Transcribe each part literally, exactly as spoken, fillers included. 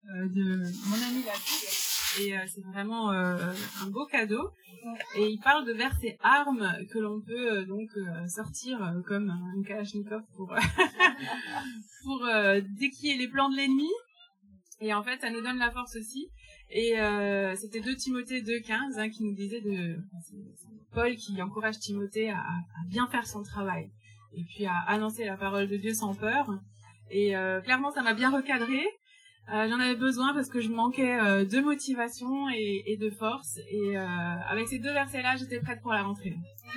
euh, de mon ami Lapide. Et euh, c'est vraiment euh, un beau cadeau. Et il parle de versets armes que l'on peut euh, donc euh, sortir euh, comme un kalachnikov pour pour euh, déquiller les plans de l'ennemi. Et en fait, ça nous donne la force aussi. Et euh, c'était deux Timothée deux quinze hein, qui nous disait de c'est, c'est Paul qui encourage Timothée à, à bien faire son travail et puis à annoncer la parole de Dieu sans peur. Et euh, clairement, ça m'a bien recadré. Euh, j'en avais besoin parce que je manquais euh, de motivation et, et de force. Et euh, avec ces deux versets-là, j'étais prête pour la rentrée.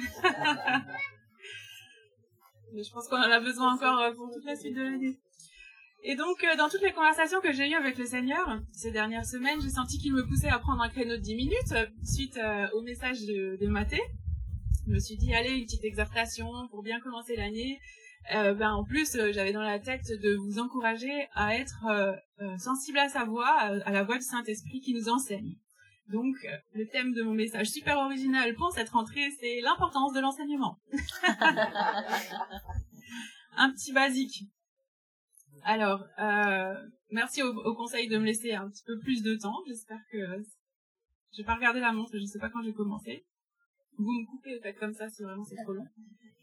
Mais je pense qu'on en a besoin encore euh, pour toute la suite de l'année. Et donc, euh, dans toutes les conversations que j'ai eues avec le Seigneur ces dernières semaines, j'ai senti qu'il me poussait à prendre un créneau de dix minutes euh, suite euh, au message de, de Mathé. Je me suis dit, allez, une petite exhortation pour bien commencer l'année. Euh, ben, en plus, euh, j'avais dans la tête de vous encourager à être euh, euh, sensible à sa voix, à, à la voix du Saint-Esprit qui nous enseigne. Donc, euh, le thème de mon message super original pour cette rentrée, c'est l'importance de l'enseignement. Un petit basique. Alors, euh, merci au, au conseil de me laisser un petit peu plus de temps. J'espère que je vais pas regarder la montre, je sais pas quand j'ai commencé. Vous me coupez, faites comme ça si vraiment c'est trop long.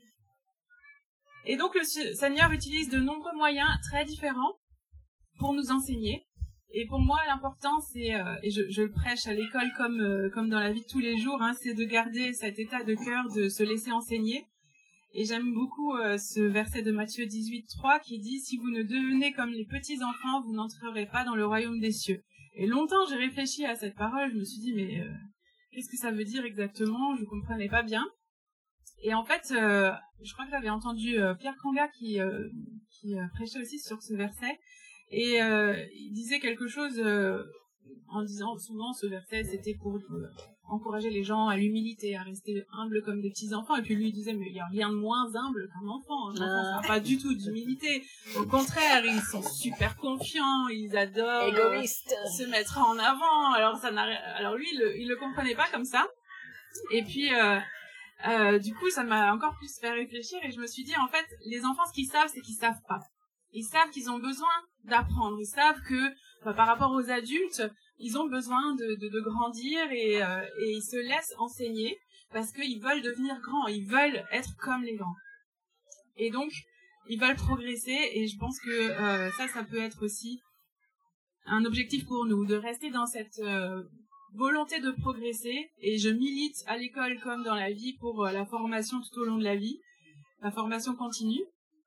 Et donc le Seigneur utilise de nombreux moyens très différents pour nous enseigner. Et pour moi, l'important, c'est, euh, et je, je le prêche à l'école comme euh, comme dans la vie de tous les jours, hein, c'est de garder cet état de cœur, de se laisser enseigner. Et j'aime beaucoup euh, ce verset de Matthieu dix-huit trois qui dit « Si vous ne devenez comme les petits enfants, vous n'entrerez pas dans le royaume des cieux. » Et longtemps, j'ai réfléchi à cette parole, je me suis dit « Mais euh, qu'est-ce que ça veut dire exactement ?» Je comprenais pas bien. Et en fait, euh, je crois que j'avais entendu euh, Pierre Kanga qui, euh, qui euh, prêchait aussi sur ce verset. Et euh, il disait quelque chose euh, en disant souvent ce verset, c'était pour euh, encourager les gens à l'humilité, à rester humbles comme des petits enfants. Et puis lui il disait, mais il n'y a rien de moins humble qu'un enfant. Un enfant, ça n'a pas du tout d'humilité. Au contraire, ils sont super confiants, ils adorent égoïste euh, se mettre en avant. Alors ça n'a, alors lui, il le, il le comprenait pas comme ça. Et puis euh, euh, du coup, ça m'a encore plus fait réfléchir et je me suis dit, en fait, les enfants, ce qu'ils savent, c'est qu'ils savent pas. Ils savent qu'ils ont besoin d'apprendre. Ils savent que, bah, par rapport aux adultes, ils ont besoin de, de, de grandir et, euh, et ils se laissent enseigner parce qu'ils veulent devenir grands. Ils veulent être comme les grands. Et donc, ils veulent progresser et je pense que euh, ça, ça peut être aussi un objectif pour nous, de rester dans cette euh, volonté de progresser. Et je milite à l'école comme dans la vie pour euh, la formation tout au long de la vie, la formation continue.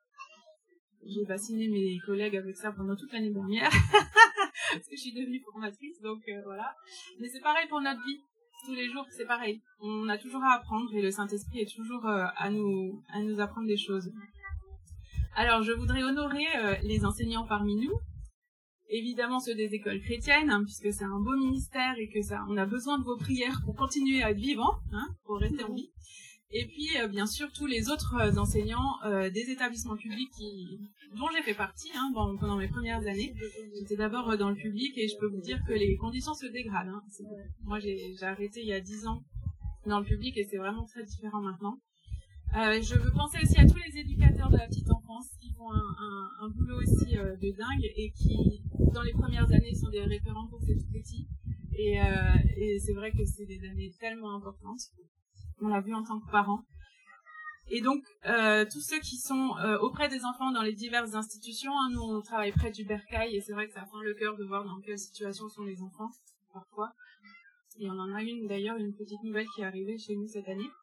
J'ai fasciné mes collègues avec ça pendant toute l'année dernière parce que je suis devenue formatrice, donc euh, voilà. Mais c'est pareil pour notre vie, tous les jours, c'est pareil. On a toujours à apprendre et le Saint-Esprit est toujours euh, à nous à nous apprendre des choses. Alors, je voudrais honorer euh, les enseignants parmi nous, évidemment ceux des écoles chrétiennes, hein, puisque c'est un beau ministère et que ça, on a besoin de vos prières pour continuer à être vivants, hein, pour rester en vie. Et puis, euh, bien sûr, tous les autres euh, enseignants euh, des établissements publics qui, dont j'ai fait partie hein, bon, pendant mes premières années. J'étais d'abord euh, dans le public et je peux vous dire que les conditions se dégradent. Hein. C'est, moi, j'ai, j'ai arrêté il y a dix ans dans le public et c'est vraiment très différent maintenant. Euh, je veux penser aussi à tous les éducateurs de la petite enfance qui font un, un, un boulot aussi euh, de dingue et qui, dans les premières années, sont des référents pour ces tout petits. Et, euh, et c'est vrai que c'est des années tellement importantes. On l'a vu en tant que parents. Et donc, euh, tous ceux qui sont euh, auprès des enfants dans les diverses institutions, hein, nous on travaille près du Bercail et c'est vrai que ça fend le cœur de voir dans quelle situation sont les enfants, parfois. Et on en a une d'ailleurs, une petite nouvelle qui est arrivée chez nous cette année.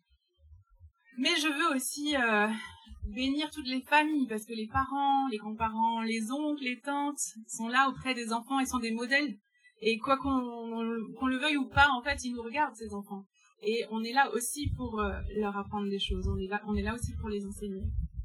Mais je veux aussi euh, bénir toutes les familles, parce que les parents, les grands-parents, les oncles, les tantes sont là auprès des enfants et sont des modèles. Et quoi qu'on, qu'on le veuille ou pas, en fait, ils nous regardent, ces enfants. Et on est là aussi pour euh, leur apprendre des choses. On est là, on est là aussi pour les enseigner.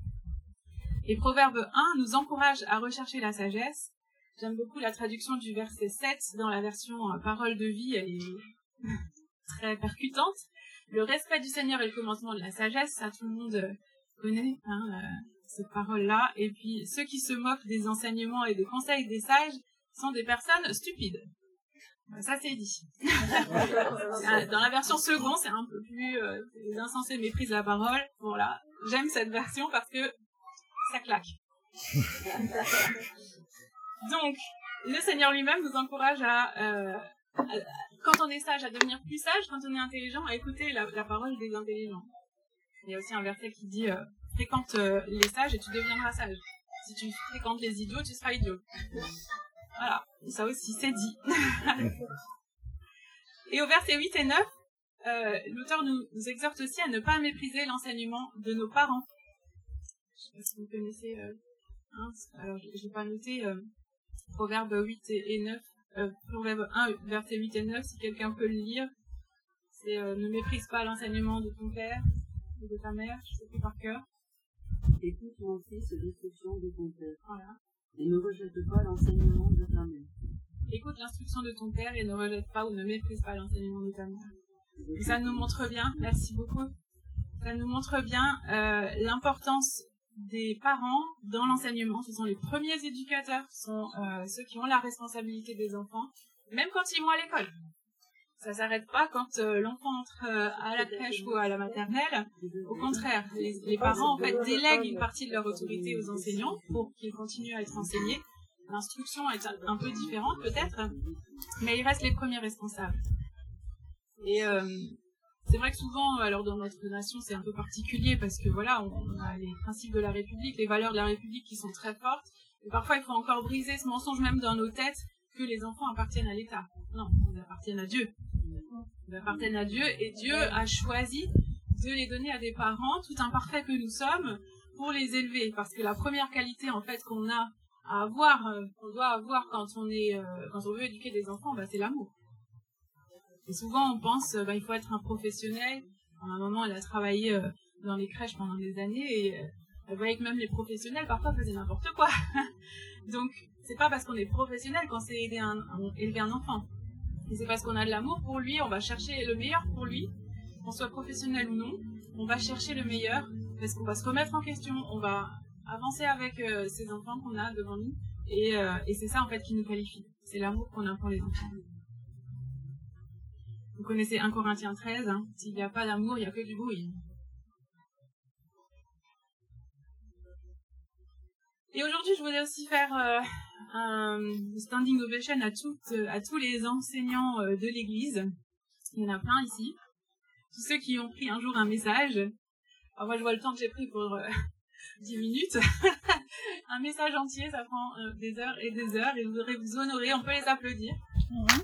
Et Proverbe un nous encourage à rechercher la sagesse. J'aime beaucoup la traduction du verset sept dans la version euh, Parole de vie. Elle est très percutante. Le respect du Seigneur est le commencement de la sagesse. Ça, tout le monde euh, connaît hein, euh, cette parole-là. Et puis, ceux qui se moquent des enseignements et des conseils des sages sont des personnes stupides. Ça, c'est dit. Dans la version seconde, c'est un peu plus... Euh, les insensés méprisent la parole. Voilà. J'aime cette version parce que ça claque. Donc, le Seigneur lui-même nous encourage à, euh, à, quand on est sage, à devenir plus sage, quand on est intelligent, à écouter la, la parole des intelligents. Il y a aussi un verset qui dit euh, « Fréquente euh, les sages et tu deviendras sage. Si tu fréquentes les idiots, tu seras idiot. » Voilà, ça aussi, c'est dit. Et au verset huit et neuf, euh, l'auteur nous, nous exhorte aussi à ne pas mépriser l'enseignement de nos parents. Je sais pas si vous connaissez... Euh, hein, alors, je n'ai pas noté euh, Proverbe huit et neuf. Euh, Proverbe un, verset huit et neuf, si quelqu'un peut le lire. C'est euh, « Ne méprise pas l'enseignement de ton père ou de ta mère », je sais plus par cœur. Écoute mon fils l'instruction de ton père. Voilà. Et ne rejette pas l'enseignement de ta mère. Écoute l'instruction de ton père et ne rejette pas ou ne méprise pas l'enseignement de ta mère. Et ça nous montre bien, merci beaucoup, ça nous montre bien euh, l'importance des parents dans l'enseignement. Ce sont les premiers éducateurs, ce sont euh, ceux qui ont la responsabilité des enfants, même quand ils vont à l'école. Ça s'arrête pas quand euh, l'enfant entre euh, à la crèche ou à la maternelle. Au contraire, les, les parents en fait délèguent une partie de leur autorité aux enseignants pour qu'ils continuent à être enseignés. L'instruction est un, un peu différente peut-être, mais ils restent les premiers responsables. Et euh, c'est vrai que souvent, alors dans notre nation, c'est un peu particulier parce que voilà, on, on a les principes de la République, les valeurs de la République qui sont très fortes. Et parfois, il faut encore briser ce mensonge même dans nos têtes que les enfants appartiennent à l'État. Non, ils appartiennent à Dieu. Ils appartiennent à Dieu et Dieu a choisi de les donner à des parents, tout imparfaits que nous sommes, pour les élever. Parce que la première qualité en fait qu'on a à avoir, euh, qu'on doit avoir quand on est, euh, quand on veut éduquer des enfants, bah, c'est l'amour. Et souvent on pense, euh, bah, il faut être un professionnel. À un moment, elle a travaillé euh, dans les crèches pendant des années et euh, elle voyait que même les professionnels parfois faisaient n'importe quoi. Donc c'est pas parce qu'on est professionnel qu'on sait aider un, un, élever un enfant. Et c'est parce qu'on a de l'amour pour lui, on va chercher le meilleur pour lui, qu'on soit professionnel ou non, on va chercher le meilleur, parce qu'on va se remettre en question, on va avancer avec euh, ces enfants qu'on a devant nous, et, euh, et c'est ça en fait qui nous qualifie, c'est l'amour qu'on a pour les enfants. Vous connaissez un Corinthiens treize, hein, s'il n'y a pas d'amour, il n'y a que du bruit. Et aujourd'hui, je voulais aussi faire euh, un standing ovation à, toutes, à tous les enseignants euh, de l'Église. Il y en a plein ici. Tous ceux qui ont pris un jour un message. Alors moi, je vois le temps que j'ai pris pour euh, dix minutes. Un message entier, ça prend euh, des heures et des heures. Et vous aurez vous honorer. On peut les applaudir. Mmh.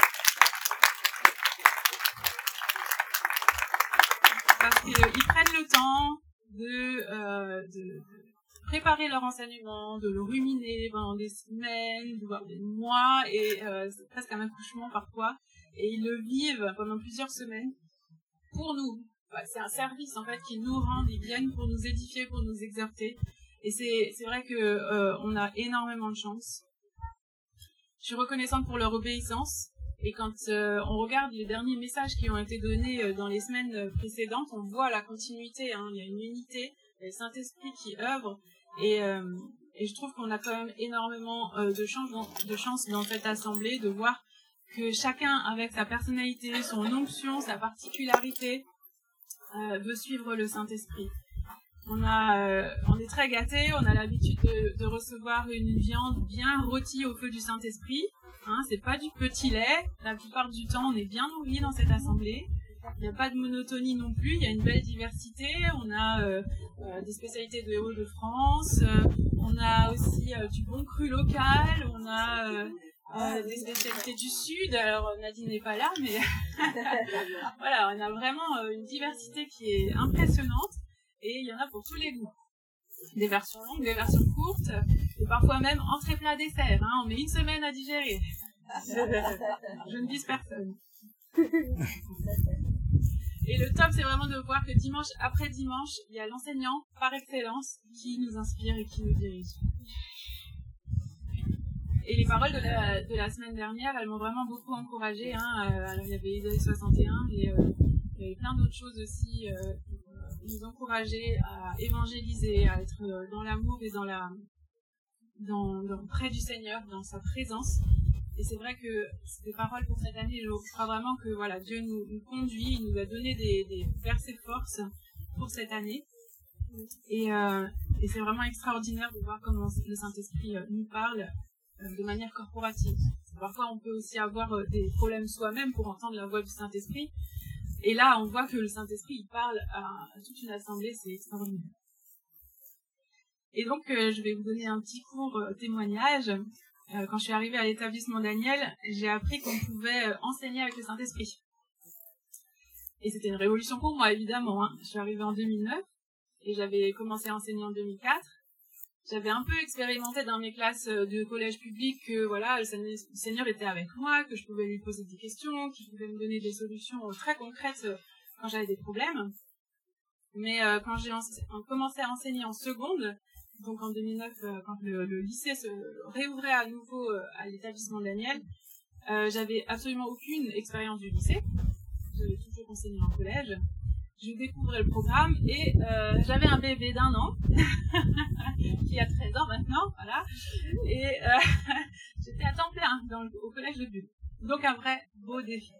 Parce qu'ils prennent le temps de... Euh, de préparer leur enseignement, de le ruminer pendant des semaines, voire des mois, et euh, c'est presque un accouchement parfois, et ils le vivent pendant plusieurs semaines pour nous. Bah, c'est un service en fait qu'ils nous rendent, ils viennent pour nous édifier, pour nous exhorter, et c'est c'est vrai que euh, on a énormément de chance. Je suis reconnaissante pour leur obéissance, et quand euh, on regarde les derniers messages qui ont été donnés euh, dans les semaines précédentes, on voit la continuité, hein, il y a une unité, il y a le Saint-Esprit qui œuvre. Et, euh, et je trouve qu'on a quand même énormément euh, de chance dans, de chance dans cette assemblée de voir que chacun avec sa personnalité, son onction, sa particularité euh, veut suivre le Saint-Esprit. On a, euh, on est très gâtés, on a l'habitude de, de recevoir une viande bien rôtie au feu du Saint-Esprit. Hein, c'est pas du petit lait. La plupart du temps, on est bien nourris dans cette assemblée. Il n'y a pas de monotonie non plus, il y a une belle diversité, on a euh, euh, des spécialités de Hauts-de-France, euh, on a aussi euh, du bon cru local, on a euh, euh, des spécialités du Sud, alors Nadine n'est pas là, mais voilà, on a vraiment euh, une diversité qui est impressionnante, et il y en a pour tous les goûts. Des versions longues, des versions courtes, et parfois même entrée plat dessert, hein, on met une semaine à digérer. Je ne vise personne. Et le top, c'est vraiment de voir que dimanche après dimanche, il y a l'enseignant par excellence qui nous inspire et qui nous dirige. Et les paroles de la, de la semaine dernière, elles m'ont vraiment beaucoup encouragée. Hein. Alors, il y avait Isaïe soixante et un, mais euh, il y avait plein d'autres choses aussi euh, pour nous encourager à évangéliser, à être dans l'amour et dans la, dans, dans, près du Seigneur, dans sa présence. Et c'est vrai que ces paroles pour cette année, je crois vraiment que voilà, Dieu nous, nous conduit, il nous a donné des, des versets de force pour cette année. Et, euh, et c'est vraiment extraordinaire de voir comment le Saint-Esprit nous parle euh, de manière corporative. Parfois, on peut aussi avoir euh, des problèmes soi-même pour entendre la voix du Saint-Esprit. Et là, on voit que le Saint-Esprit, il parle à, à toute une assemblée, c'est extraordinaire. Et donc, euh, je vais vous donner un petit court euh, témoignage. Euh, quand je suis arrivée à l'établissement Daniel, j'ai appris qu'on pouvait euh, enseigner avec le Saint-Esprit. Et c'était une révolution pour moi, évidemment. Hein. Je suis arrivée en deux mille neuf et j'avais commencé à enseigner en deux mille quatre. J'avais un peu expérimenté dans mes classes de collège public que voilà, le Seigneur était avec moi, que je pouvais lui poser des questions, qu'il pouvait me donner des solutions très concrètes quand j'avais des problèmes. Mais euh, quand j'ai commencé à enseigner en seconde, donc en deux mille neuf, euh, quand le, le lycée se réouvrait à nouveau euh, à l'établissement Daniel, euh, j'avais absolument aucune expérience du lycée. J'avais toujours enseigné en collège. Je découvrais le programme et euh, j'avais un bébé d'un an qui a treize ans maintenant, voilà. Et euh, j'étais à temps plein dans le, au collège de Bulle. Donc un vrai beau défi.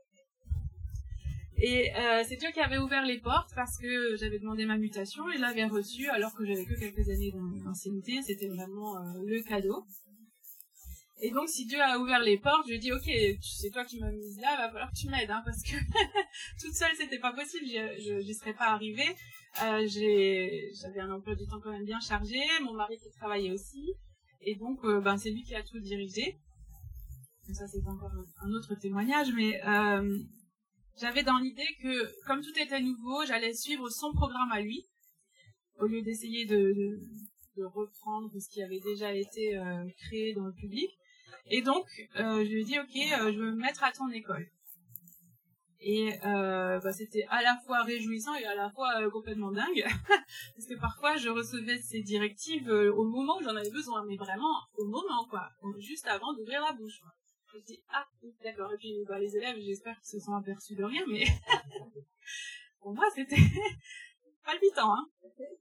Et euh, c'est Dieu qui avait ouvert les portes parce que j'avais demandé ma mutation et l'avait reçue alors que j'avais que quelques années d'ancienneté. C'était vraiment euh, le cadeau. Et donc, si Dieu a ouvert les portes, je lui ai dit, ok, c'est toi qui m'as mise là, va falloir que tu m'aides, hein, parce que toute seule, c'était pas possible, je n'y serais pas arrivée. Euh, j'avais un emploi du temps quand même bien chargé, mon mari qui travaillait aussi, et donc, euh, ben, c'est lui qui a tout dirigé. Donc ça, c'est encore un autre témoignage, mais euh, j'avais dans l'idée que, comme tout était nouveau, j'allais suivre son programme à lui, au lieu d'essayer de, de, de reprendre ce qui avait déjà été euh, créé dans le public. Et donc, euh, je lui ai dit, ok, euh, je veux me mettre à ton école. Et euh, bah, c'était à la fois réjouissant et à la fois euh, complètement dingue, parce que parfois je recevais ces directives euh, au moment où j'en avais besoin, mais vraiment au moment, quoi, juste avant d'ouvrir la bouche. Quoi. Je me dis, ah, d'accord, et puis bah, les élèves, j'espère qu'ils se sont aperçus de rien, mais pour moi, c'était palpitant, hein.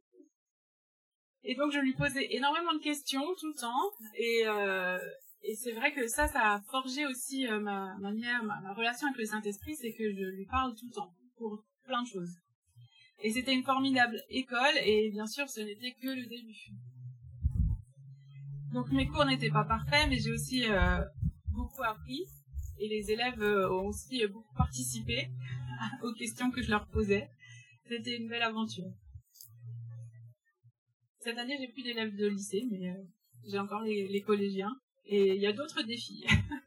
Et donc, je lui posais énormément de questions tout le temps, et... Euh, Et c'est vrai que ça, ça a forgé aussi euh, ma manière, ma, ma relation avec le Saint-Esprit, c'est que je lui parle tout le temps, pour plein de choses. Et c'était une formidable école, et bien sûr, ce n'était que le début. Donc mes cours n'étaient pas parfaits, mais j'ai aussi euh, beaucoup appris, et les élèves euh, ont aussi beaucoup participé aux questions que je leur posais. C'était une belle aventure. Cette année, j'ai plus d'élèves de lycée, mais euh, j'ai encore les, les collégiens. Et il y a d'autres défis.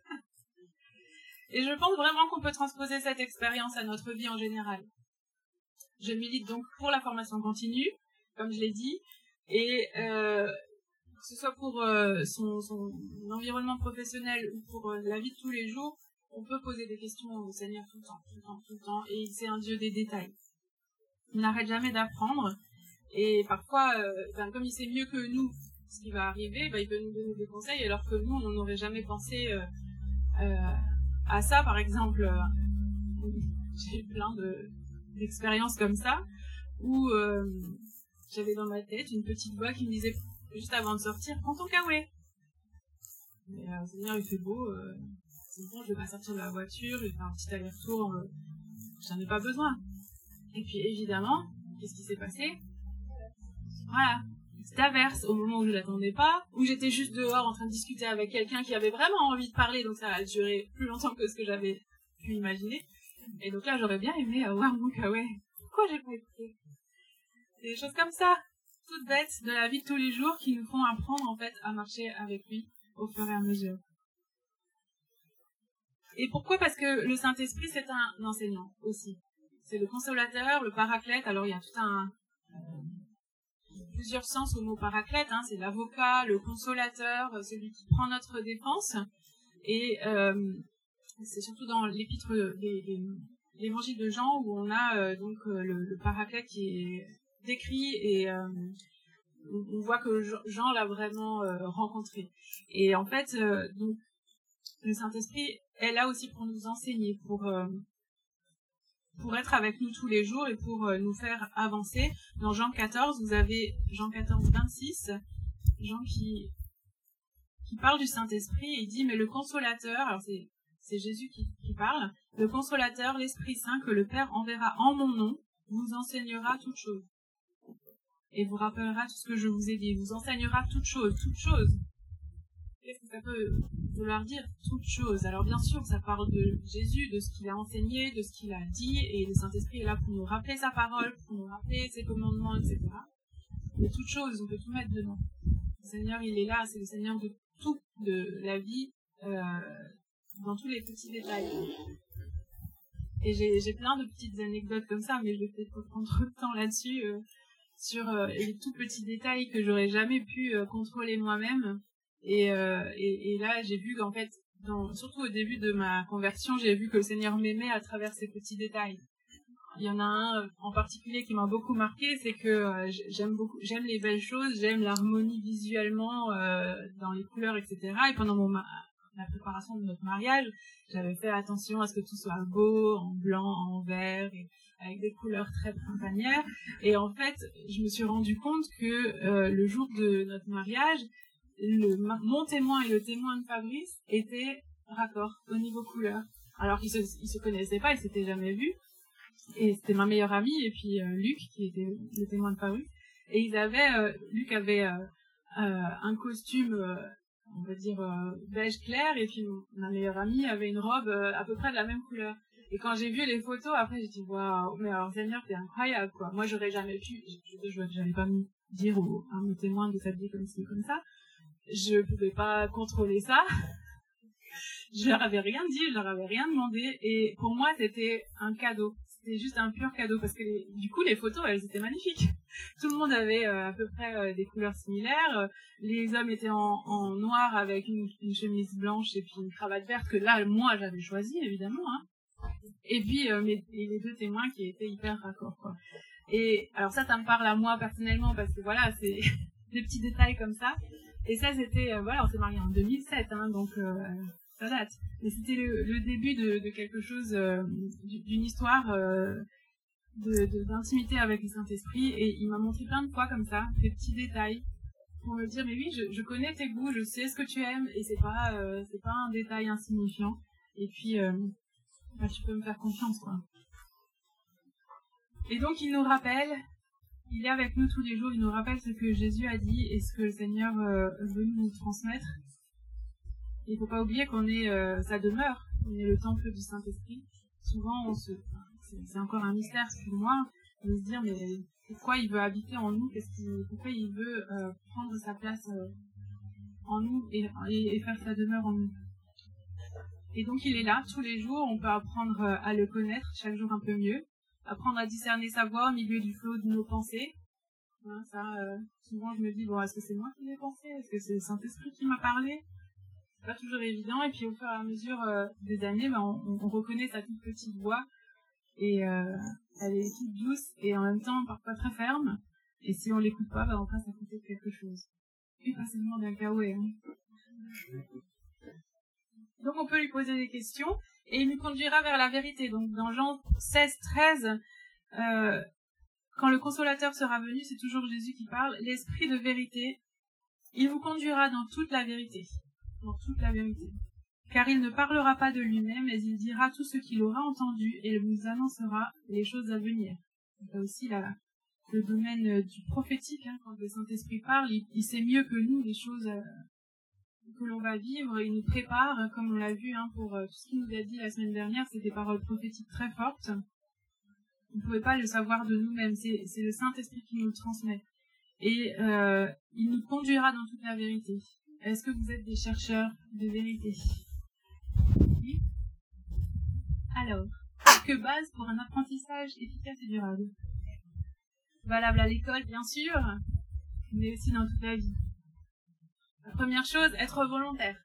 Et je pense vraiment qu'on peut transposer cette expérience à notre vie en général. Je milite donc pour la formation continue, comme je l'ai dit, et euh, que ce soit pour euh, son, son environnement professionnel ou pour euh, la vie de tous les jours, on peut poser des questions au Seigneur tout le temps, tout le temps, tout le temps, et c'est un Dieu des détails. Il n'arrête jamais d'apprendre, et parfois, euh, ben, comme il sait mieux que nous ce qui va arriver, bah, il peut nous donner des conseils alors que nous, on n'aurait jamais pensé euh, euh, à ça, par exemple. Euh, j'ai eu plein de, d'expériences comme ça, où euh, j'avais dans ma tête une petite voix qui me disait, juste avant de sortir, prends ton kawaii. Mais euh, Seigneur, il fait beau, euh, c'est bon, je vais pas sortir de la voiture, je vais faire un petit aller-retour, euh, j'en ai pas besoin. Et puis évidemment, qu'est-ce qui s'est passé? Voilà. Cette averse au moment où je l'attendais pas, où j'étais juste dehors en train de discuter avec quelqu'un qui avait vraiment envie de parler, donc ça a duré plus longtemps que ce que j'avais pu imaginer. Et donc là, j'aurais bien aimé avoir mon kawaii. Pourquoi j'ai pas écouté? C'est des choses comme ça, toutes bêtes de la vie de tous les jours qui nous font apprendre en fait à marcher avec lui au fur et à mesure. Et pourquoi? Parce que le Saint-Esprit, c'est un enseignant aussi. C'est le consolateur, le paraclète. Alors il y a tout un... Euh, plusieurs sens au mot paraclète, hein, c'est l'avocat, le consolateur, celui qui prend notre défense, et euh, c'est surtout dans l'épître, l'évangile de Jean où on a euh, donc euh, le, le paraclète qui est décrit et euh, on voit que Jean l'a vraiment euh, rencontré. Et en fait, euh, donc le Saint-Esprit est là aussi pour nous enseigner, pour euh, pour être avec nous tous les jours et pour euh, nous faire avancer. Dans Jean quatorze, vous avez Jean quatorze, vingt-six, Jean qui, qui parle du Saint-Esprit et il dit, mais le consolateur, alors c'est, c'est Jésus qui, qui parle, le consolateur, l'Esprit Saint que le Père enverra en mon nom, vous enseignera toutes choses. Et vous rappellera tout ce que je vous ai dit, vous enseignera toutes choses, toutes choses. qu'est-ce que ça peut vouloir dire? Toute chose. Alors bien sûr, ça parle de Jésus, de ce qu'il a enseigné, de ce qu'il a dit, et le Saint-Esprit est là pour nous rappeler sa parole, pour nous rappeler ses commandements, et cetera. De toute chose, on peut tout mettre dedans. Le Seigneur, il est là, c'est le Seigneur de tout, de la vie, euh, dans tous les petits détails. Et j'ai, j'ai plein de petites anecdotes comme ça, mais je vais peut-être pas prendre trop de temps là-dessus, euh, sur euh, les tout petits détails que j'aurais jamais pu euh, contrôler moi-même. Et, euh, et, et là, j'ai vu qu'en fait, dans, surtout au début de ma conversion, j'ai vu que le Seigneur m'aimait à travers ces petits détails. Il y en a un en particulier qui m'a beaucoup marqué, c'est que euh, j'aime beaucoup, j'aime les belles choses, j'aime l'harmonie visuellement euh, dans les couleurs, et cetera. Et pendant mon ma- la préparation de notre mariage, j'avais fait attention à ce que tout soit beau, en blanc, en vert, et avec des couleurs très printanières. Et en fait, je me suis rendu compte que euh, le jour de notre mariage, le, mon témoin et le témoin de Fabrice étaient raccords au niveau couleur. Alors qu'ils se, ils se connaissaient pas, ils s'étaient jamais vus. Et c'était ma meilleure amie, et puis euh, Luc, qui était le témoin de Fabrice. Et ils avaient, euh, Luc avait euh, euh, un costume, euh, on va dire, euh, beige clair, et puis ma meilleure amie avait une robe euh, à peu près de la même couleur. Et quand j'ai vu les photos, après j'ai dit, waouh, mais alors Seigneur, t'es incroyable, quoi. Moi, j'aurais jamais pu, je, je, j'allais pas me dire au, à mon témoin de s'habiller comme ci, comme ça. Je pouvais pas contrôler ça. Je leur avais rien dit, je leur avais rien demandé, et pour moi, c'était un cadeau. C'était juste un pur cadeau, parce que les, du coup, les photos, elles étaient magnifiques. Tout le monde avait euh, à peu près euh, des couleurs similaires. Euh, les hommes étaient en, en noir avec une, une chemise blanche et puis une cravate verte, que là, moi, j'avais choisi, évidemment. Hein. Et puis, euh, mes, et les deux témoins qui étaient hyper raccords, quoi. Et alors ça, ça me parle à moi personnellement, parce que voilà, c'est des petits détails comme ça. Et ça, c'était, euh, voilà, on s'est mariés en deux mille sept, hein, donc... Euh, ça date. Et c'était le, le début de, de quelque chose, euh, d'une histoire euh, de, de, d'intimité avec le Saint-Esprit. Et il m'a montré plein de fois comme ça, des petits détails, pour me dire, mais oui, je, je connais tes goûts, je sais ce que tu aimes, et c'est pas, euh, c'est pas un détail insignifiant. Et puis, euh, bah, tu peux me faire confiance, quoi. Et donc, il nous rappelle, il est avec nous tous les jours, il nous rappelle ce que Jésus a dit et ce que le Seigneur euh, veut nous transmettre. Il faut pas oublier qu'on est euh, sa demeure, on est le temple du Saint-Esprit. Souvent, on se, c'est, c'est encore un mystère pour moi de se dire mais pourquoi il veut habiter en nous, qu'est-ce qu'il, pourquoi il veut euh, prendre sa place euh, en nous et, et, et faire sa demeure en nous. Et donc il est là tous les jours. On peut apprendre à le connaître chaque jour un peu mieux, apprendre à discerner sa voix au milieu du flot de nos pensées. Hein, ça, euh, souvent je me dis bon, est-ce que c'est moi qui l'ai pensé, est-ce que c'est le Saint-Esprit qui m'a parlé? Pas toujours évident, et puis au fur et à mesure euh, des années, ben, on, on reconnaît sa toute petite voix, et euh, elle est toute douce, et en même temps parfois très ferme, et si on l'écoute pas, ben, on passe à côté de quelque chose. Et pas seulement d'un caouet. Hein. Donc on peut lui poser des questions, et il nous conduira vers la vérité. Donc dans Jean seize, treize, euh, quand le Consolateur sera venu, c'est toujours Jésus qui parle, l'Esprit de vérité, il vous conduira dans toute la vérité. Dans toute la vérité. Car il ne parlera pas de lui-même, mais il dira tout ce qu'il aura entendu et vous annoncera les choses à venir. Il y a aussi la, le domaine du prophétique, hein, quand le Saint-Esprit parle, il, il sait mieux que nous les choses euh, que l'on va vivre, il nous prépare, comme on l'a vu hein, pour euh, tout ce qu'il nous a dit la semaine dernière, c'est des paroles prophétiques très fortes. On ne pouvait pas le savoir de nous-mêmes, c'est, c'est le Saint-Esprit qui nous le transmet. Et euh, il nous conduira dans toute la vérité. Est-ce que vous êtes des chercheurs de vérité? Oui. Alors, que base pour un apprentissage efficace et durable? Valable à l'école, bien sûr, mais aussi dans toute la vie. La première chose, être volontaire.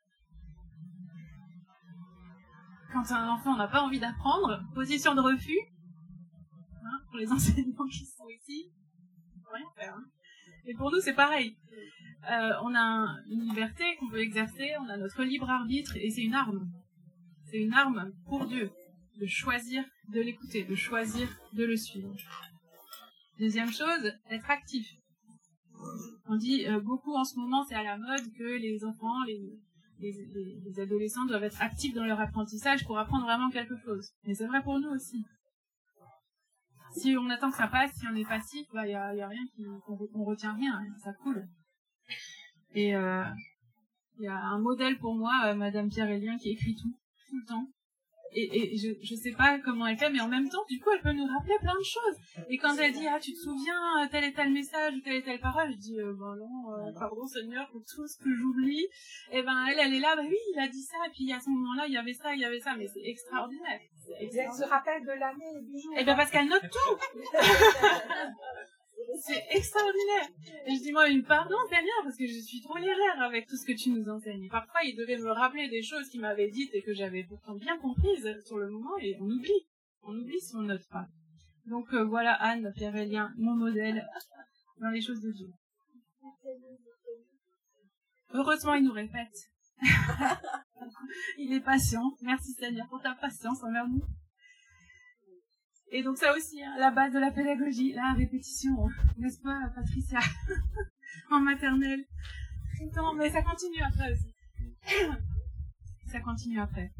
Quand un enfant n'a pas envie d'apprendre, position de refus, hein, pour les enseignants qui sont ici, on peut rien faire. Hein. Et pour nous, c'est pareil. Euh, on a une liberté qu'on peut exercer, on a notre libre arbitre et c'est une arme. C'est une arme pour Dieu, de choisir de l'écouter, de choisir de le suivre. Deuxième chose, être actif. On dit euh, beaucoup en ce moment, c'est à la mode que les enfants, les, les, les, les adolescents doivent être actifs dans leur apprentissage pour apprendre vraiment quelque chose. Mais c'est vrai pour nous aussi. Si on attend que ça passe, si on est passif, bah y a, y a rien qui, qu'on, on retient rien, ça coule. Et, euh, Il y a un modèle pour moi, euh, Madame Pierre-Élien, qui écrit tout, tout le temps. Et, et je, je sais pas comment elle fait, mais en même temps, du coup, elle peut nous rappeler plein de choses. Et quand elle dit, ah, tu te souviens, tel et tel message, ou telle et telle parole, je dis, euh, ben non, euh, pardon Seigneur, pour tout ce que j'oublie. Et ben, elle, elle est là, bah oui, il a dit ça, et puis à ce moment-là, il y avait ça, il y avait ça, mais c'est extraordinaire. C'est extraordinaire. Elle se rappelle de l'année et du jour. Et ben, parce qu'elle note tout. C'est extraordinaire. Et je dis, moi, pardon, Seigneur, parce que je suis trop légère avec tout ce que tu nous enseignes. Et parfois, il devait me rappeler des choses qu'il m'avait dites et que j'avais pourtant bien comprises sur le moment, et on oublie. On oublie si on note pas. Donc, euh, voilà, Anne, Pierre-Élien, mon modèle dans les choses de Dieu. Heureusement, il nous répète. Il est patient. Merci, Seigneur, pour ta patience envers nous. Et donc ça aussi, hein, la base de la pédagogie, la répétition, n'est-ce pas, Patricia? En maternelle. Non, mais ça continue après aussi. Ça continue après.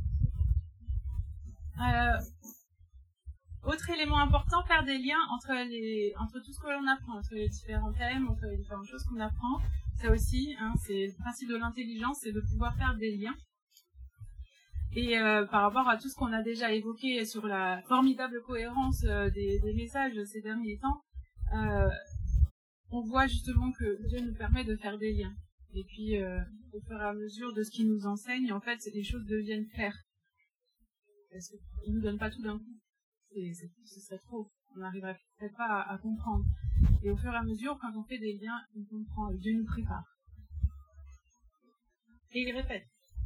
Euh, autre élément important, faire des liens entre les, entre tout ce que l'on apprend, entre les différents thèmes, entre les différentes choses qu'on apprend. Ça aussi, hein, c'est le principe de l'intelligence, c'est de pouvoir faire des liens. Et euh, par rapport à tout ce qu'on a déjà évoqué sur la formidable cohérence euh, des, des messages ces derniers temps, euh, on voit justement que Dieu nous permet de faire des liens. Et puis, euh, au fur et à mesure de ce qu'il nous enseigne, en fait, les choses deviennent claires. Parce qu'il ne nous donne pas tout d'un coup. C'est, c'est, ce serait trop. On n'arriverait peut-être pas à, à comprendre. Et au fur et à mesure, quand on fait des liens, on comprend. Dieu nous prépare. Et il répète.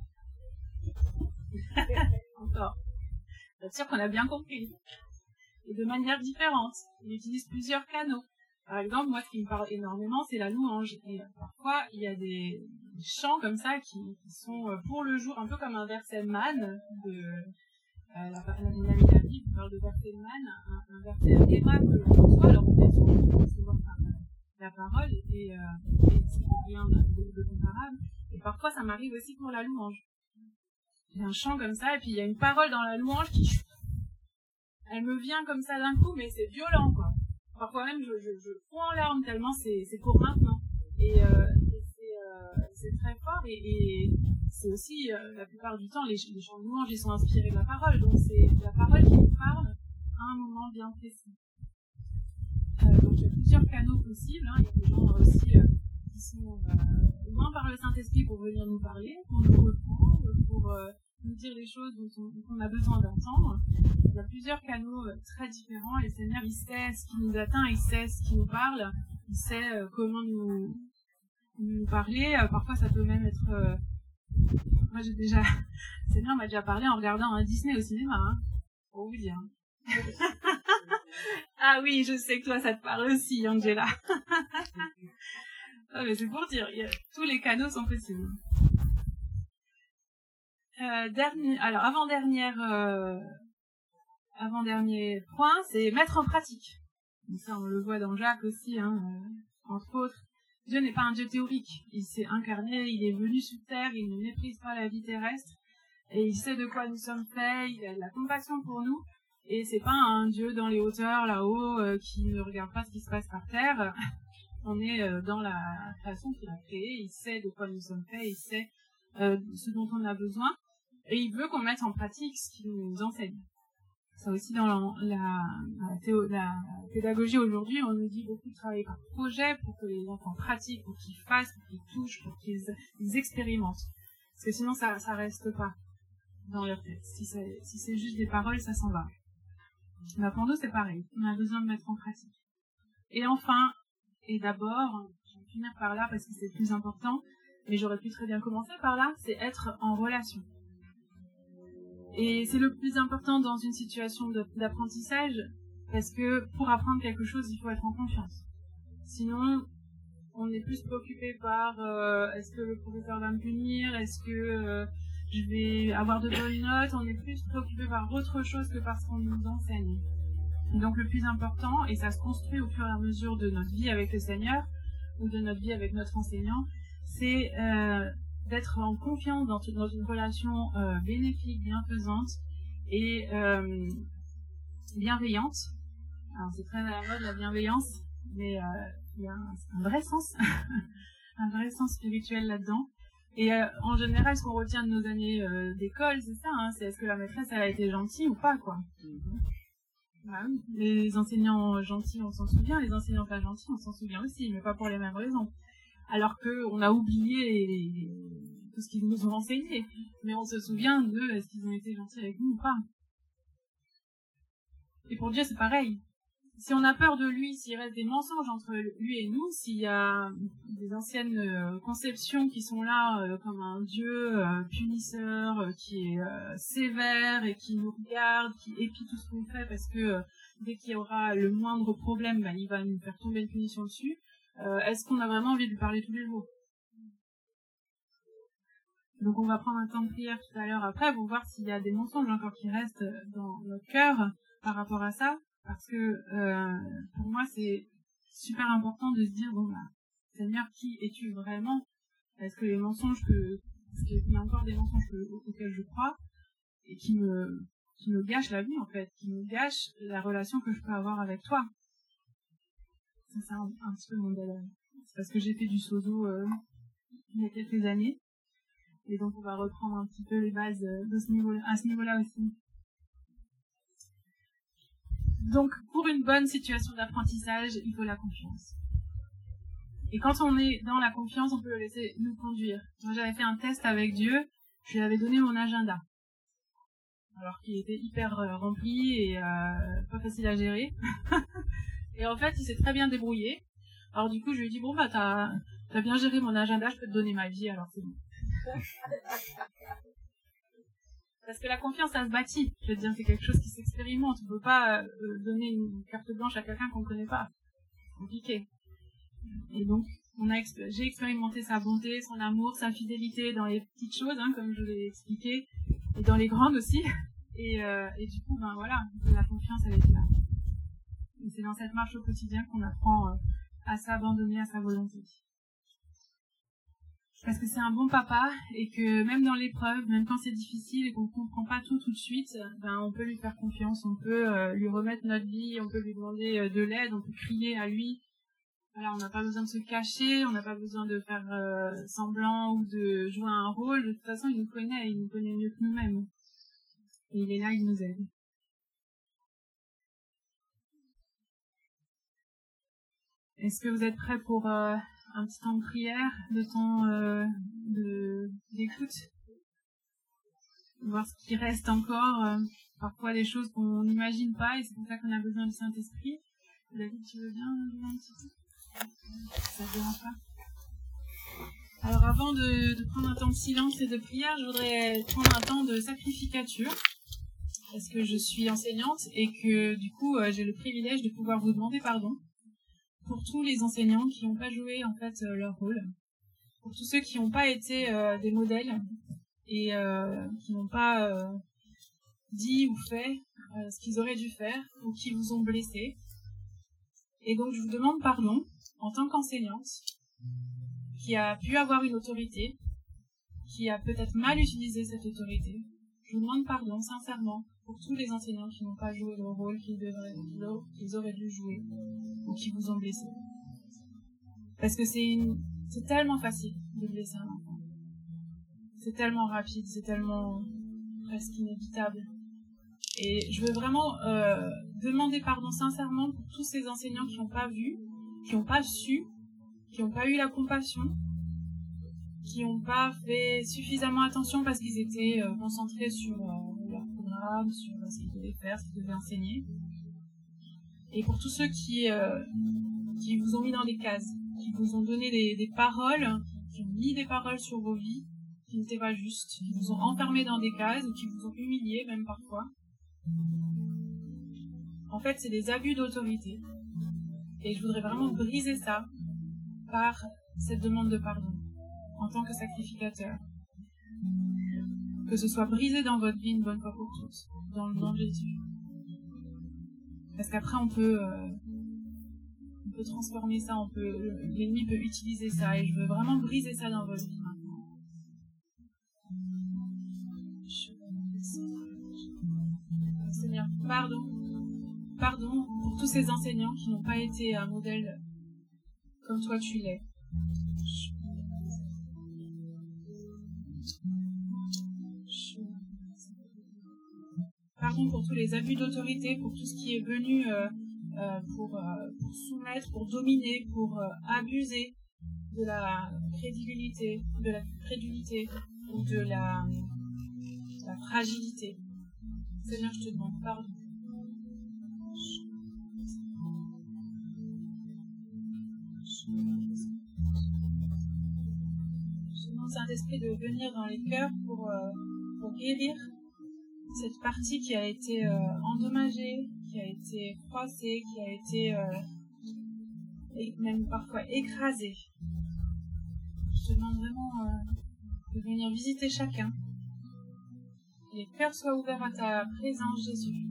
Encore. C'est sûr qu'on a bien compris. Et de manière différente. Il utilise plusieurs canaux. Par exemple, moi, ce qui me parle énormément, c'est la louange. Et parfois, il y a des chants comme ça qui, qui sont pour le jour, un peu comme un verset man de euh, la, la, la Bible parle de verset man, un, un verset héma que l'on reçoit. Alors, bien sûr, on peut recevoir la parole et, euh, et c'est rien de, de, de comparable. Et parfois, ça m'arrive aussi pour la louange. Il y a un chant comme ça, et puis il y a une parole dans la louange qui... Elle me vient comme ça d'un coup, mais c'est violent, quoi. Parfois même, je, je, je fous en larmes tellement c'est, c'est pour maintenant. Et, euh, et c'est, euh, c'est très fort, et, et c'est aussi, euh, la plupart du temps, les, les chants de louange, ils sont inspirés de la parole. Donc c'est la parole qui nous parle à un moment bien précis. Euh, donc il y a plusieurs canaux possibles. Hein. Il y a des gens aussi euh, qui sont euh, moins par le Saint-Esprit pour venir nous parler, pour nous reprendre, pour... Euh, nous dire les choses dont on, dont on a besoin d'entendre. Il y a plusieurs canaux euh, très différents et le Seigneur, il sait ce qui nous atteint, il sait ce qui nous parle, il sait euh, comment nous, nous parler. Euh, parfois, ça peut même être... Euh... Moi, j'ai déjà... Le Seigneur m'a déjà parlé en regardant un Disney au cinéma, hein, pour vous dire. Ah oui, je sais que toi, ça te parle aussi, Angela. Ah, mais c'est pour dire, il y a... tous les canaux sont possibles. Euh, dernier, alors avant dernière, euh, avant dernier point, c'est mettre en pratique. Donc ça, on le voit dans Jacques aussi, hein, euh, entre autres. Dieu n'est pas un Dieu théorique. Il s'est incarné, il est venu sur terre, il ne méprise pas la vie terrestre, et il sait de quoi nous sommes faits. Il a de la compassion pour nous, et c'est pas un Dieu dans les hauteurs là-haut euh, qui ne regarde pas ce qui se passe par terre. On est euh, dans la création qu'il a créée. Il sait de quoi nous sommes faits, il sait euh, ce dont on a besoin. Et il veut qu'on mette en pratique ce qu'il nous enseigne. Ça aussi, dans la, la, la, théo, la pédagogie aujourd'hui, on nous dit beaucoup de travailler par projet pour que les enfants pratiquent, pour qu'ils fassent, pour qu'ils touchent, pour qu'ils ils expérimentent. Parce que sinon, ça ça reste pas dans leur tête. Si c'est, si c'est juste des paroles, ça s'en va. Mais pour nous, c'est pareil. On a besoin de mettre en pratique. Et enfin, et d'abord, je vais finir par là parce que c'est le plus important, mais j'aurais pu très bien commencer par là, c'est être en relation. Et c'est le plus important dans une situation de, d'apprentissage, parce que pour apprendre quelque chose, il faut être en confiance. Sinon, on est plus préoccupé par euh, est-ce que le professeur va me punir, est-ce que euh, je vais avoir de bonnes notes, on est plus préoccupé par autre chose que par ce qu'on nous enseigne. Et donc le plus important, et ça se construit au fur et à mesure de notre vie avec le Seigneur, ou de notre vie avec notre enseignant, c'est... Euh, d'être en confiance dans, dans une relation euh, bénéfique, bienfaisante et euh, bienveillante. Alors c'est très à la mode la bienveillance, mais euh, il y a un, un vrai sens, un vrai sens spirituel là-dedans. Et euh, en général, ce qu'on retient de nos années euh, d'école, c'est ça, hein, c'est est-ce que la maîtresse elle a été gentille ou pas, quoi. Mm-hmm. Bah oui. Les enseignants gentils, on s'en souvient, les enseignants pas gentils, on s'en souvient aussi, mais pas pour les mêmes raisons. Alors que on a oublié les, les, tout ce qu'ils nous ont enseigné, mais on se souvient de est-ce qu'ils ont été gentils avec nous ou pas. Et pour Dieu, c'est pareil. Si on a peur de lui, s'il reste des mensonges entre lui et nous, s'il y a des anciennes euh, conceptions qui sont là euh, comme un Dieu euh, punisseur, euh, qui est euh, sévère et qui nous regarde, qui épie tout ce qu'on fait parce que euh, dès qu'il y aura le moindre problème, ben, il va nous faire tomber une punition dessus, euh, est-ce qu'on a vraiment envie de lui parler tous les jours? Donc on va prendre un temps de prière tout à l'heure après pour voir s'il y a des mensonges encore qui restent dans notre cœur par rapport à ça. Parce que euh, pour moi, c'est super important de se dire, bon, bah, Seigneur, qui es-tu vraiment? Est-ce que les mensonges que... Parce qu'il y a encore des mensonges que, auxquels je crois et qui me, qui me gâchent la vie, en fait, qui me gâchent la relation que je peux avoir avec toi. Ça, c'est un, un petit peu mon délai. C'est parce que j'ai fait du sozo euh, il y a quelques années. Et donc, on va reprendre un petit peu les bases de ce niveau, à ce niveau-là aussi. Donc, pour une bonne situation d'apprentissage, il faut la confiance. Et quand on est dans la confiance, on peut le laisser nous conduire. Moi, j'avais fait un test avec Dieu, je lui avais donné mon agenda. Alors qu'il était hyper euh, rempli et euh, pas facile à gérer. Et en fait, il s'est très bien débrouillé. Alors du coup, je lui ai dit, bon, bah, t'as, t'as bien géré mon agenda, je peux te donner ma vie, alors c'est bon. Parce que la confiance, ça se bâtit. Je veux dire, c'est quelque chose qui s'expérimente. On ne peut pas euh, donner une carte blanche à quelqu'un qu'on ne connaît pas. C'est compliqué. Et donc, on a exp- j'ai expérimenté sa bonté, son amour, sa fidélité dans les petites choses, hein, comme je l'ai expliqué, et dans les grandes aussi. Et, euh, et du coup, ben voilà, la confiance, elle est là. Et c'est dans cette marche au quotidien qu'on apprend euh, à s'abandonner à sa volonté. Parce que c'est un bon papa et que même dans l'épreuve, même quand c'est difficile et qu'on ne comprend pas tout tout de suite, ben on peut lui faire confiance, on peut euh, lui remettre notre vie, on peut lui demander euh, de l'aide, on peut crier à lui. Voilà, on n'a pas besoin de se cacher, on n'a pas besoin de faire euh, semblant ou de jouer un rôle. De toute façon, il nous connaît, il nous connaît mieux que nous-mêmes. Et il est là, il nous aide. Est-ce que vous êtes prêts pour euh, un petit temps de prière, de temps euh, de, d'écoute? Voir ce qui reste encore, euh, parfois des choses qu'on n'imagine pas, et c'est pour ça qu'on a besoin du Saint-Esprit. David, tu veux bien dire un petit peu? Ça te dérange pas? Alors avant de, de prendre un temps de silence et de prière, je voudrais prendre un temps de sacrificature, parce que je suis enseignante et que du coup euh, j'ai le privilège de pouvoir vous demander pardon pour tous les enseignants qui n'ont pas joué en fait euh, leur rôle, pour tous ceux qui n'ont pas été euh, des modèles et euh, qui n'ont pas euh, dit ou fait euh, ce qu'ils auraient dû faire ou qui vous ont blessé. Et donc je vous demande pardon en tant qu'enseignante qui a pu avoir une autorité, qui a peut-être mal utilisé cette autorité. Je vous demande pardon sincèrement pour tous les enseignants qui n'ont pas joué le rôle qu'ils, devraient, qu'ils auraient dû jouer ou qui vous ont blessé. Parce que c'est, une, c'est tellement facile de blesser un enfant. C'est tellement rapide, c'est tellement presque inévitable. Et je veux vraiment euh, demander pardon sincèrement pour tous ces enseignants qui n'ont pas vu, qui n'ont pas su, qui n'ont pas eu la compassion, qui n'ont pas fait suffisamment attention parce qu'ils étaient euh, concentrés sur euh, leur programme, sur euh, ce qu'ils devaient faire, ce qu'ils devaient enseigner. Et pour tous ceux qui, euh, qui vous ont mis dans des cases, qui vous ont donné des, des paroles, qui ont mis des paroles sur vos vies, qui n'étaient pas justes, qui vous ont enfermés dans des cases ou qui vous ont humiliés même parfois. En fait, c'est des abus d'autorité. Et je voudrais vraiment briser ça par cette demande de pardon en tant que sacrificateur. Que ce soit brisé dans votre vie une bonne fois pour toutes, dans le nom de Jésus. Parce qu'après, on peut, euh, on peut transformer ça, on peut, l'ennemi peut utiliser ça, et je veux vraiment briser ça dans votre vie maintenant. Seigneur, pardon, pardon pour tous ces enseignants qui n'ont pas été un modèle comme toi tu l'es. pardon pour tous les abus d'autorité, pour tout ce qui est venu euh, euh, pour, euh, pour soumettre, pour dominer, pour euh, abuser de la crédibilité, de la crédulité ou de la, de la fragilité. Seigneur, je te demande pardon. Je demande, Saint-Esprit, de venir dans les cœurs pour, euh, pour guérir cette partie qui a été euh, endommagée, qui a été froissée, qui a été euh, et même parfois écrasée. Je te demande vraiment euh, de venir visiter chacun. Que les cœurs soient ouverts à ta présence, Jésus.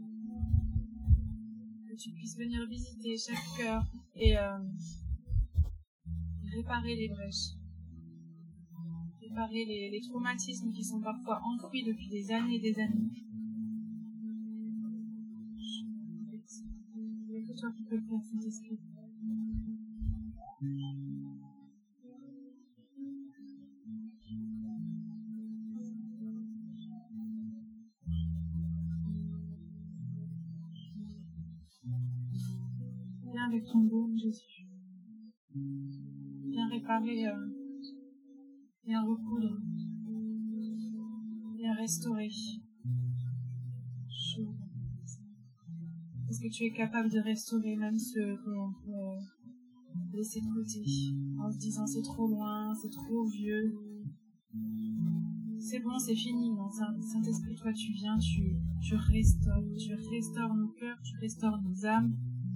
Que tu puisses venir visiter chaque cœur et euh, réparer les brèches. Réparer les, les traumatismes qui sont parfois enfouis depuis des années et des années. Il n'y a que toi qui peux le faire, Saint-Esprit. Viens avec ton baume, Jésus. Viens réparer, euh, viens recoudre, viens restaurer. Parce que tu es capable de restaurer même ceux que l'on peut laisser de côté, en se disant c'est trop loin, c'est trop vieux. C'est bon, c'est fini. Non, Saint-Esprit, toi tu viens, tu, tu restaures, tu restaures nos cœurs, tu restaures nos âmes.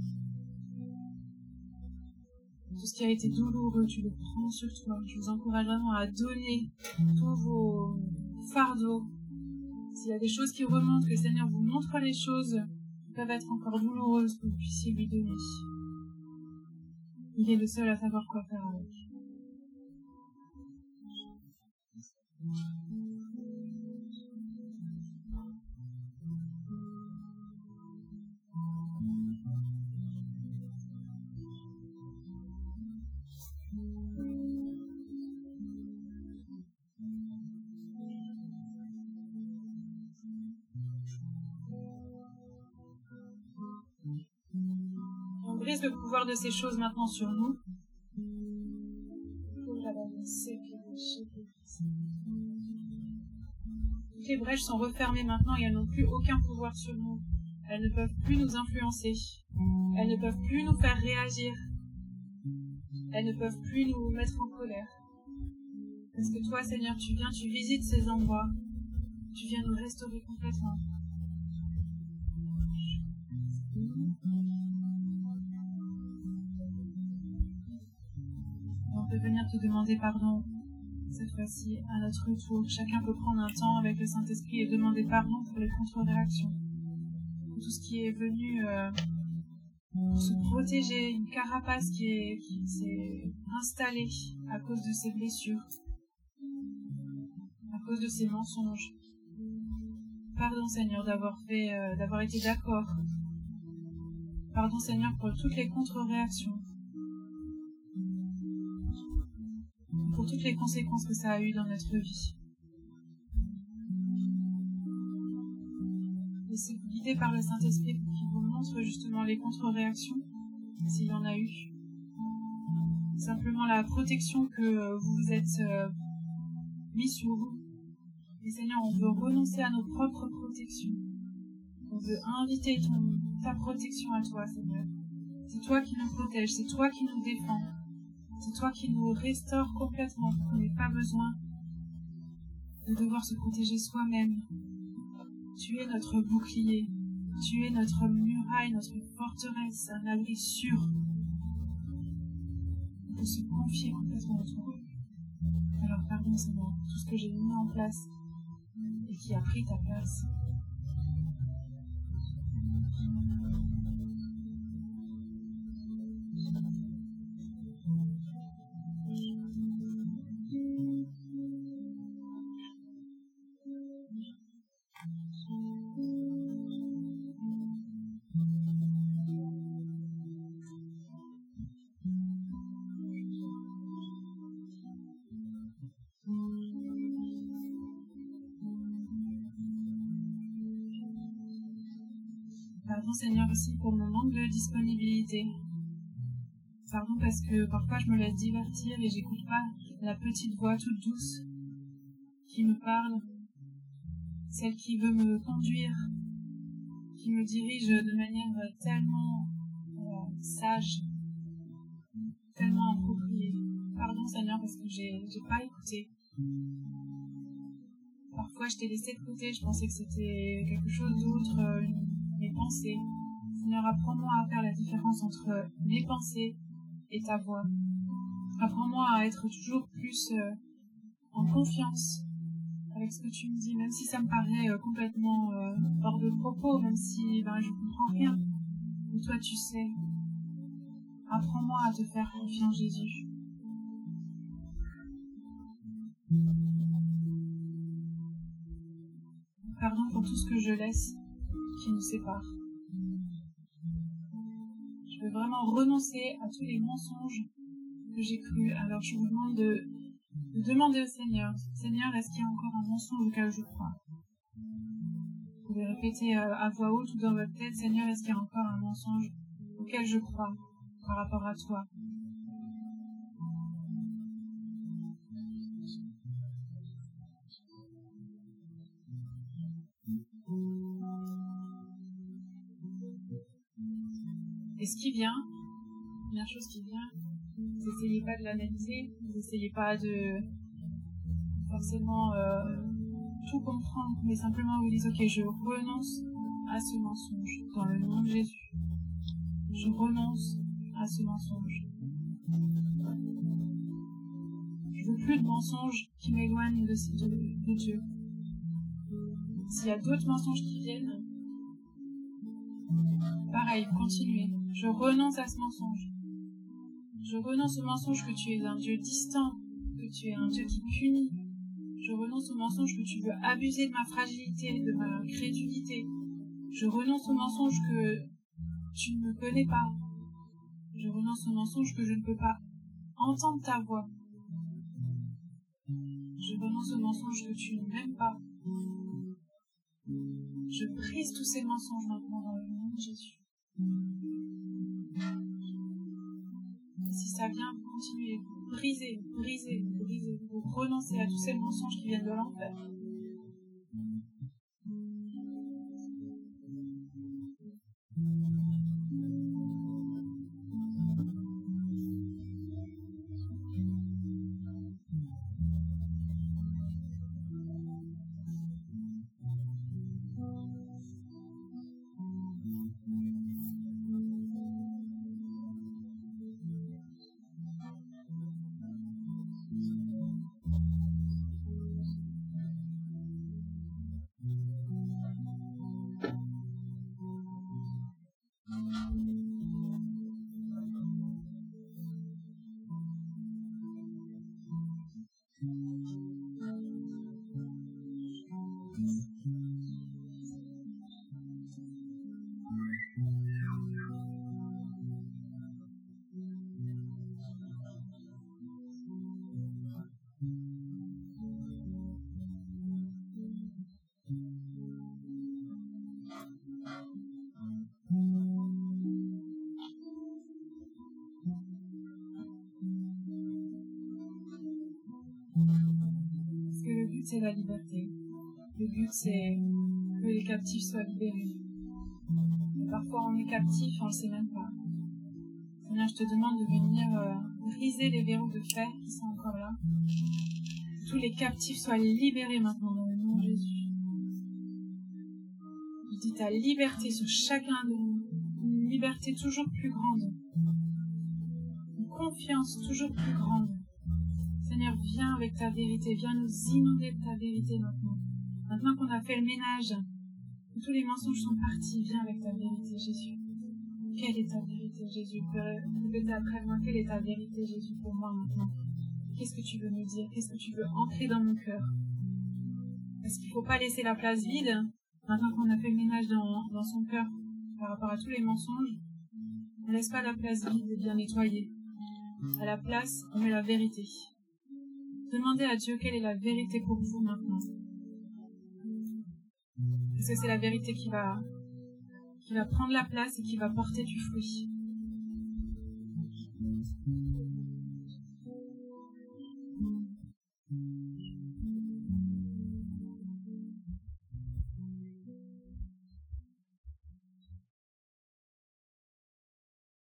Tout ce qui a été douloureux, tu le prends sur toi. Je vous encourage vraiment à donner tous vos fardeaux. S'il y a des choses qui remontent, que le Seigneur vous montre les choses qui peuvent être encore douloureuses, que vous puissiez lui donner. Il est le seul à savoir quoi faire avec. On brise le pouvoir de ces choses maintenant sur nous. Toutes les brèches sont refermées maintenant et elles n'ont plus aucun pouvoir sur nous. Elles ne peuvent plus nous influencer. Elles ne peuvent plus nous faire réagir. Elles ne peuvent plus nous mettre en colère. Parce que toi, Seigneur, tu viens, tu visites ces endroits. Tu viens nous restaurer complètement. On peut venir te demander pardon. Cette fois-ci, à notre tour, chacun peut prendre un temps avec le Saint-Esprit et demander pardon pour les contre-réactions. Pour tout ce qui est venu euh, pour se protéger, une carapace qui, est, qui s'est installée à cause de ces blessures, à cause de ces mensonges. Pardon, Seigneur, d'avoir fait, euh, d'avoir été d'accord. Pardon, Seigneur, pour toutes les contre-réactions. Pour toutes les conséquences que ça a eues dans notre vie. Laissez-vous guider par le Saint-Esprit qui vous montre justement les contre-réactions, s'il y en a eu. Simplement la protection que vous vous êtes euh, mis sur vous. Et Seigneur, on veut renoncer à nos propres protections. On veut inviter ton, ta protection à toi, Seigneur. C'est toi qui nous protèges, c'est toi qui nous défends. C'est toi qui nous restaure complètement, qu'on n'ait pas besoin de devoir se protéger soi-même. Tu es notre bouclier, tu es notre muraille, notre forteresse, un abri sûr. On peut se confier complètement à toi. Alors pardon Seigneur, tout ce que j'ai mis en place et qui a pris ta place. Pardon Seigneur aussi pour mon manque de disponibilité. Pardon parce que parfois je me laisse divertir et j'écoute pas la petite voix toute douce qui me parle, celle qui veut me conduire, qui me dirige de manière tellement euh, sage, tellement appropriée. Pardon Seigneur parce que j'ai j'ai pas écouté. Parfois je t'ai laissé de côté, je pensais que c'était quelque chose d'autre, euh, mes pensées. Seigneur, apprends-moi à faire la différence entre mes pensées et ta voix. Apprends-moi à être toujours plus euh, en confiance avec ce que tu me dis, même si ça me paraît euh, complètement euh, hors de propos, même si ben, je comprends rien. Mais toi, tu sais. Apprends-moi à te faire confiance, Jésus. Pardon pour tout ce que je laisse qui nous sépare. Je veux vraiment renoncer à tous les mensonges que j'ai crus. Alors je vous demande de, de demander au Seigneur, Seigneur, est-ce qu'il y a encore un mensonge auquel je crois? Vous pouvez répéter euh, à voix haute ou dans votre tête, Seigneur, est-ce qu'il y a encore un mensonge auquel je crois par rapport à toi? Et ce qui vient, la première chose qui vient, vous n'essayez pas de l'analyser, vous n'essayez pas de forcément euh, tout comprendre, mais simplement vous dites, ok, je renonce à ce mensonge dans le nom de Jésus. Je renonce à ce mensonge. Je veux plus de mensonges qui m'éloignent de, de, de Dieu. S'il y a d'autres mensonges qui viennent, pareil, continuez. Je renonce à ce mensonge. Je renonce au mensonge que tu es un Dieu distant, que tu es un Dieu qui punit. Je renonce au mensonge que tu veux abuser de ma fragilité, de ma crédulité. Je renonce au mensonge que tu ne me connais pas. Je renonce au mensonge que je ne peux pas entendre ta voix. Je renonce au mensonge que tu ne m'aimes pas. Je brise tous ces mensonges maintenant dans le nom de Jésus. Et si ça vient, vous continuez, vous brisez, vous brisez, vous brisez, vous renoncez à tous ces mensonges qui viennent de l'enfer. Parce que le but, c'est la liberté. Le but, c'est que les captifs soient libérés. Et parfois, on est captif, on ne le sait même pas. Seigneur, je te demande de venir euh, briser les verrous de fer qui sont encore là. Que tous les captifs soient libérés maintenant dans le nom de Jésus. Je dis ta liberté sur chacun de nous. Une liberté toujours plus grande. Une confiance toujours plus grande. Seigneur, viens avec ta vérité. Viens nous inonder de ta vérité maintenant. Maintenant qu'on a fait le ménage, que tous les mensonges sont partis, viens avec ta vérité, Jésus. Quelle est ta vérité, Jésus? Répétez après moi, quelle est ta vérité, Jésus, pour moi maintenant? Qu'est-ce que tu veux me dire? Qu'est-ce que tu veux ancrer dans mon cœur? Est-ce qu'il ne faut pas laisser la place vide, maintenant qu'on a fait le ménage dans, dans son cœur par rapport à tous les mensonges? On ne laisse pas la place vide et bien nettoyée. À la place, on met la vérité. Demandez à Dieu quelle est la vérité pour vous maintenant. Est-ce que c'est la vérité qui va, qui va prendre la place et qui va porter du fruit.